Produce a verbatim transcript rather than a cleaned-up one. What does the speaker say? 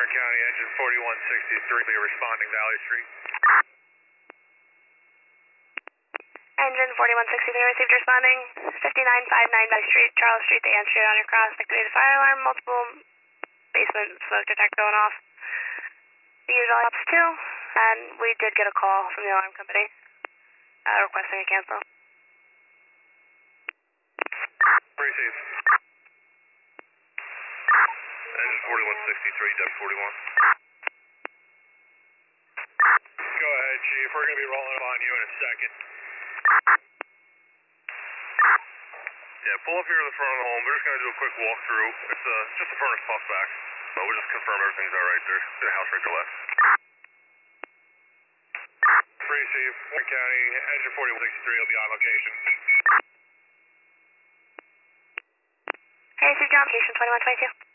Warren County, engine forty-one sixty-three, responding Valley Street. Engine forty-one sixty-three received responding, fifty-nine fifty-nine Valley Street, Charles Street, they answered on your cross, activated fire alarm, multiple basement smoke detector going off. The usual helps too, and we did get a call from the alarm company uh, requesting a cancel. Receive. Engine forty-one sixty-three, Dep forty-one. Go ahead, Chief. We're going to be rolling on you in a second. Yeah, pull up here to the front of the home. We're just going to do a quick walkthrough. It's uh, just a furnace puff back. So we'll just confirm everything's all right there. The house right to left. Receive. Warren County, engine forty-one sixty-three will be on location. Hey, Steve John, location twenty-one twenty-two.